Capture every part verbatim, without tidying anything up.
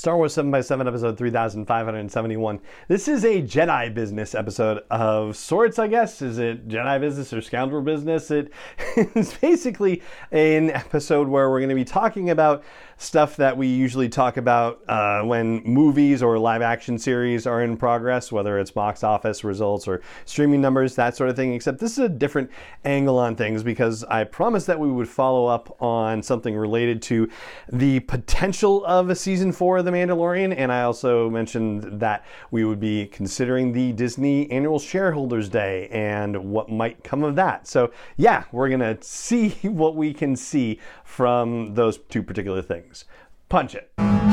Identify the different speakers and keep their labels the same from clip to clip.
Speaker 1: Star Wars seven by seven, episode three thousand five hundred seventy-one. This is a Jedi business episode of sorts, I guess. Is it Jedi business or scoundrel business? It is basically an episode where we're going to be talking about stuff that we usually talk about uh, when movies or live action series are in progress, whether it's box office results or streaming numbers, that sort of thing, except this is a different angle on things because I promised that we would follow up on something related to the potential of a season four of The Mandalorian, and I also mentioned that we would be considering the Disney Annual Shareholders Day and what might come of that. So yeah, we're gonna see what we can see from those two particular things. Punch it.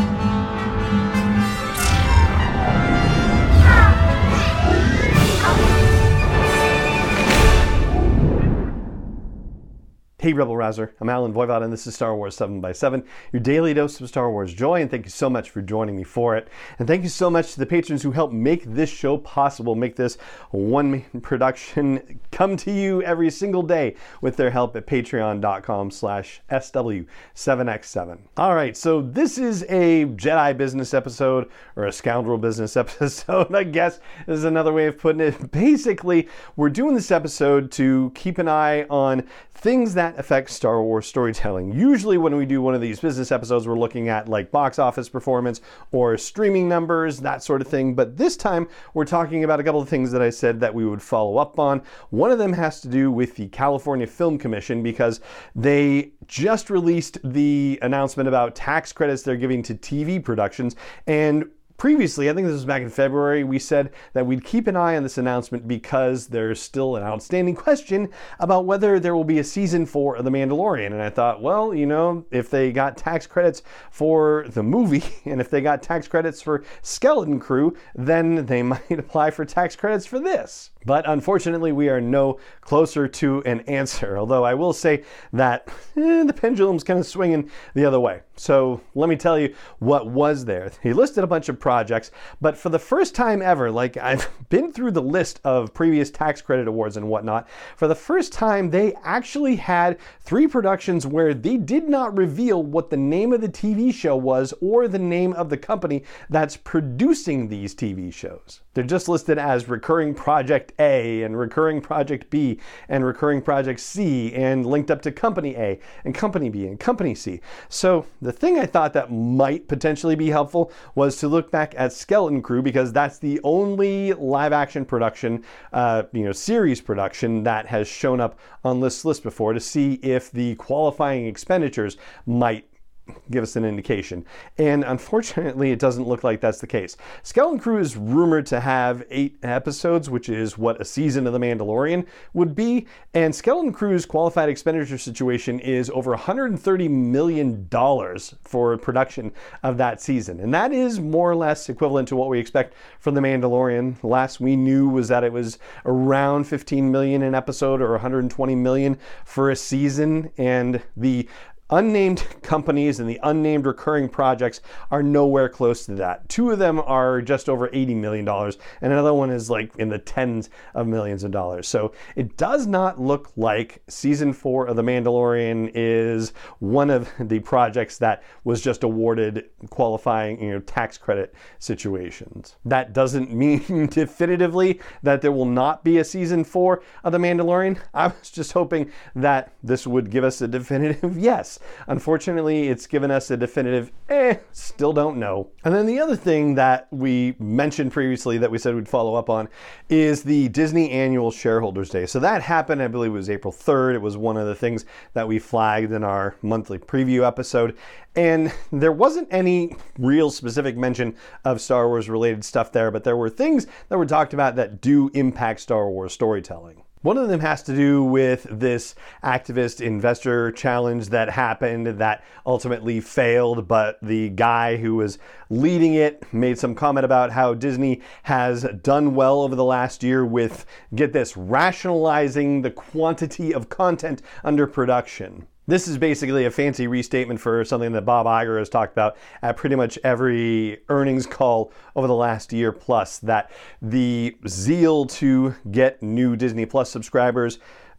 Speaker 1: Hey Rebel Rouser, I'm Alan Voivod and this is Star Wars seven by seven, your daily dose of Star Wars joy, and thank you so much for joining me for it. And thank you so much to the patrons who help make this show possible, make this one-man production come to you every single day with their help at patreon.com slash SW7X7. All right, so this is a Jedi business episode, or a scoundrel business episode, I guess is another way of putting it. Basically, we're doing this episode to keep an eye on things that affect Star Wars storytelling. Usually when we do one of these business episodes, we're looking at like box office performance or streaming numbers, that sort of thing. But this time we're talking about a couple of things that I said that we would follow up on. One of them has to do with the California Film Commission because they just released the announcement about tax credits they're giving to T V productions. And previously, I think this was back in February, we said that we'd keep an eye on this announcement because there's still an outstanding question about whether there will be a season four of The Mandalorian. And I thought, well, you know, if they got tax credits for the movie and if they got tax credits for Skeleton Crew, then they might apply for tax credits for this. But unfortunately, we are no closer to an answer, although I will say that eh, the pendulum's kind of swinging the other way. So let me tell you what was there. He listed a bunch of projects, but for the first time ever, like I've been through the list of previous tax credit awards and whatnot, for the first time, they actually had three productions where they did not reveal what the name of the T V show was or the name of the company that's producing these T V shows. They're just listed as Recurring Project A and Recurring Project B and Recurring Project C and linked up to Company A and Company B and Company C. So the thing I thought that might potentially be helpful was to look back at Skeleton Crew because that's the only live action production, uh, you know, series production that has shown up on this list before to see if the qualifying expenditures might give us an indication. And unfortunately, it doesn't look like that's the case. Skeleton Crew is rumored to have eight episodes, which is what a season of The Mandalorian would be. And Skeleton Crew's qualified expenditure situation is over one hundred thirty million dollars for production of that season. And that is more or less equivalent to what we expect from The Mandalorian. The last we knew was that it was around fifteen million dollars an episode or one hundred twenty million dollars for a season. And the unnamed companies and the unnamed recurring projects are nowhere close to that. Two of them are just over eighty million dollars, and another one is like in the tens of millions of dollars. So it does not look like season four of The Mandalorian is one of the projects that was just awarded qualifying, you know, tax credit situations. That doesn't mean definitively that there will not be a season four of The Mandalorian. I was just hoping that this would give us a definitive yes. Unfortunately, it's given us a definitive, eh, still don't know. And then the other thing that we mentioned previously that we said we'd follow up on is the Disney Annual Shareholders Day. So that happened, I believe it was April third. It was one of the things that we flagged in our monthly preview episode. And there wasn't any real specific mention of Star Wars related stuff there, but there were things that were talked about that do impact Star Wars storytelling. One of them has to do with this activist investor challenge that happened that ultimately failed, but the guy who was leading it made some comment about how Disney has done well over the last year with, get this, rationalizing the quantity of content under production. This is basically a fancy restatement for something that Bob Iger has talked about at pretty much every earnings call over the last year plus, that the zeal to get new Disney Plus subscribers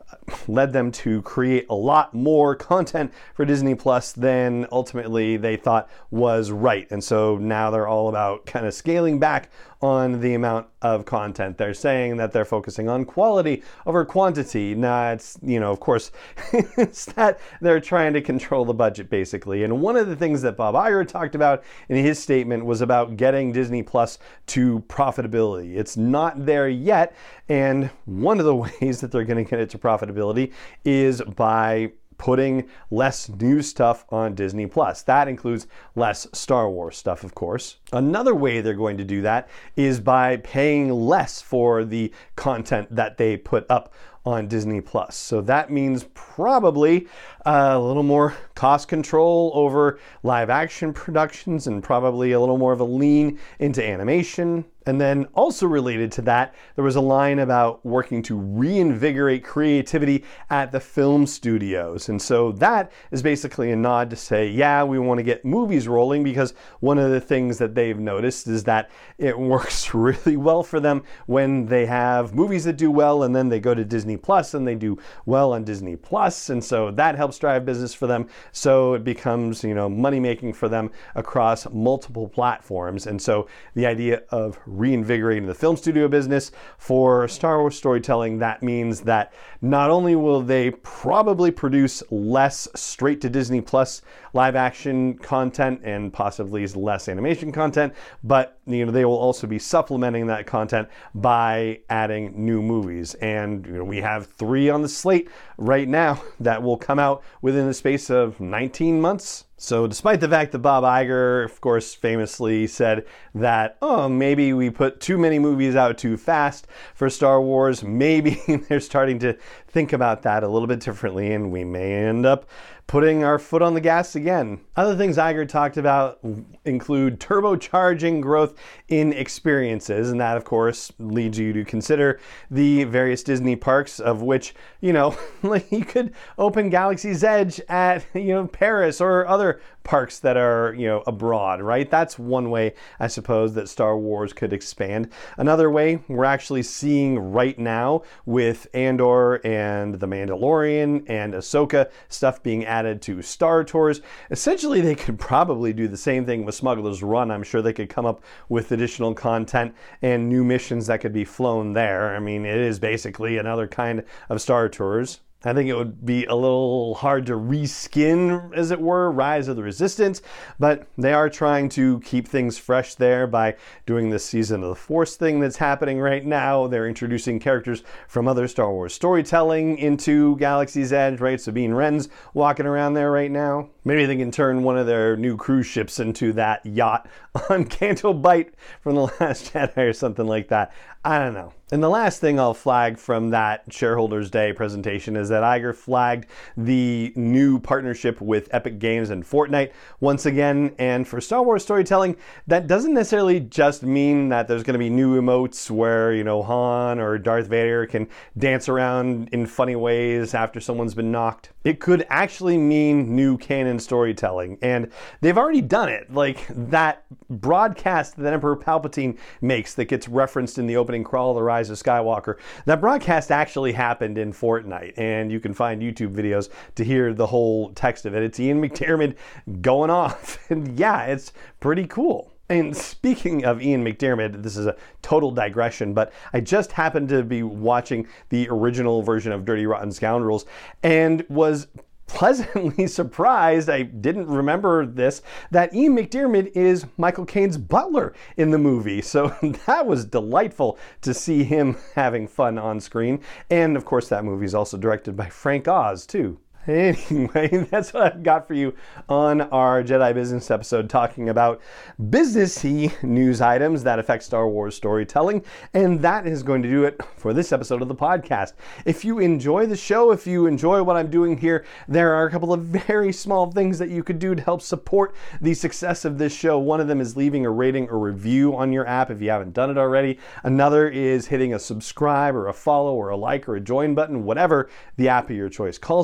Speaker 1: led them to create a lot more content for Disney Plus than ultimately they thought was right. And so now they're all about kind of scaling back on the amount of content. They're saying that they're focusing on quality over quantity. Nah, it's, you know, of course, it's that they're trying to control the budget basically. And one of the things that Bob Iger talked about in his statement was about getting Disney Plus to profitability. It's not there yet. And one of the ways that they're going to get it to profitability is by putting less new stuff on Disney Plus. That includes less Star Wars stuff, of course. Another way they're going to do that is by paying less for the content that they put up on Disney Plus. So that means probably uh, a little more cost control over live action productions and probably a little more of a lean into animation. And then also related to that, there was a line about working to reinvigorate creativity at the film studios. And so that is basically a nod to say, yeah, we want to get movies rolling, because one of the things that they've noticed is that it works really well for them when they have movies that do well and then they go to Disney Plus and they do well on Disney Plus. And so that helps drive business for them. So it becomes, you know, money making for them across multiple platforms. And so the idea of reinvigorating the film studio business for Star Wars storytelling, that means that not only will they probably produce less straight to Disney Plus live action content and possibly less animation content, but you know, they will also be supplementing that content by adding new movies. And you know, we have three on the slate right now that will come out within the space of nineteen months. So despite the fact that Bob Iger, of course, famously said that, oh, maybe we put too many movies out too fast for Star Wars, maybe they're starting to think about that a little bit differently, and we may end up putting our foot on the gas again. Other things Iger talked about include turbocharging growth in experiences, and that, of course, leads you to consider the various Disney parks, of which, you know, like you could open Galaxy's Edge at, you know, Paris or other parks that are, you know, abroad, right? That's one way, I suppose, that Star Wars could expand. Another way we're actually seeing right now with Andor and The Mandalorian and Ahsoka stuff being added to Star Tours. Essentially, they could probably do the same thing with Smuggler's Run. I'm sure they could come up with additional content and new missions that could be flown there. I mean, it is basically another kind of Star Tours. I think it would be a little hard to reskin, as it were, Rise of the Resistance, but they are trying to keep things fresh there by doing this Season of the Force thing that's happening right now. They're introducing characters from other Star Wars storytelling into Galaxy's Edge, right? Sabine Wren's walking around there right now. Maybe they can turn one of their new cruise ships into that yacht on Canto Bight from The Last Jedi or something like that. I don't know. And the last thing I'll flag from that Shareholders Day presentation is that Iger flagged the new partnership with Epic Games and Fortnite once again. And for Star Wars storytelling, that doesn't necessarily just mean that there's going to be new emotes where, you know, Han or Darth Vader can dance around in funny ways after someone's been knocked. It could actually mean new canon storytelling. And they've already done it. Like that broadcast that Emperor Palpatine makes that gets referenced in the opening crawl of The Rise of Skywalker, that broadcast actually happened in Fortnite, and you can find YouTube videos to hear the whole text of it. It's Ian McDiarmid going off, and yeah, it's pretty cool. And speaking of Ian McDiarmid, this is a total digression, but I just happened to be watching the original version of Dirty Rotten Scoundrels and was pleasantly surprised, I didn't remember this, that Ian McDiarmid is Michael Caine's butler in the movie. So that was delightful to see him having fun on screen. And of course, that movie is also directed by Frank Oz, too. Anyway, that's what I've got for you on our Jedi Business episode, talking about businessy news items that affect Star Wars storytelling. And that is going to do it for this episode of the podcast. If you enjoy the show, if you enjoy what I'm doing here, there are a couple of very small things that you could do to help support the success of this show. One of them is leaving a rating or review on your app if you haven't done it already. Another is hitting a subscribe or a follow or a like or a join button, whatever the app of your choice calls it.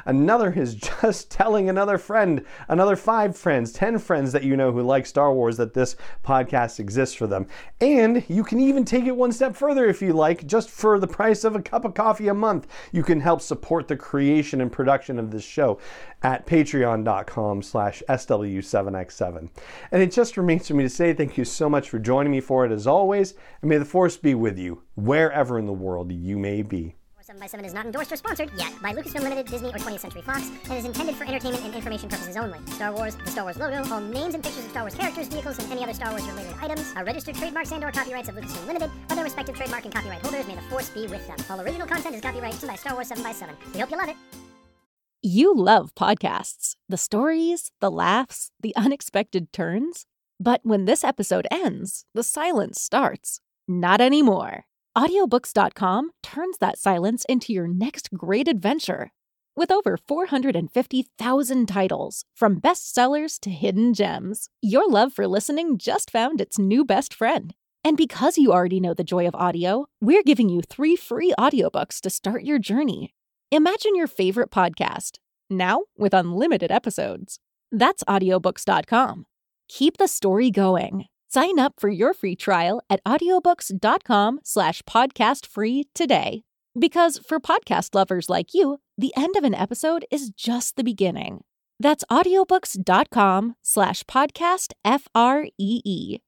Speaker 1: Another is just telling another friend, another five friends, ten friends that you know who like Star Wars, that this podcast exists for them. And you can even take it one step further if you like. Just for the price of a cup of coffee a month, you can help support the creation and production of this show at patreon.com slash SW7X7. And it just remains for me to say thank you so much for joining me for it as always, and may the Force be with you wherever in the world you may be.
Speaker 2: seven by seven is not endorsed or sponsored yet by Lucasfilm Limited, Disney, or twentieth Century Fox, and is intended for entertainment and information purposes only. Star Wars, the Star Wars logo, all names and pictures of Star Wars characters, vehicles, and any other Star Wars-related items are registered trademarks and or copyrights of Lucasfilm Limited, or their respective trademark and copyright holders. May the Force be with them. All original content is copyright by Star Wars seven by seven. We hope you love it.
Speaker 3: You love podcasts, the stories, the laughs, the unexpected turns. But when this episode ends, the silence starts. Not anymore. audiobooks dot com turns that silence into your next great adventure. With over four hundred fifty thousand titles, from bestsellers to hidden gems, your love for listening just found its new best friend. And because you already know the joy of audio, we're giving you three free audiobooks to start your journey. Imagine your favorite podcast, now with unlimited episodes. That's audiobooks dot com. Keep the story going. Sign up for your free trial at audiobooks.com slash podcast free today. Because for podcast lovers like you, the end of an episode is just the beginning. That's audiobooks.com slash podcast F R E E.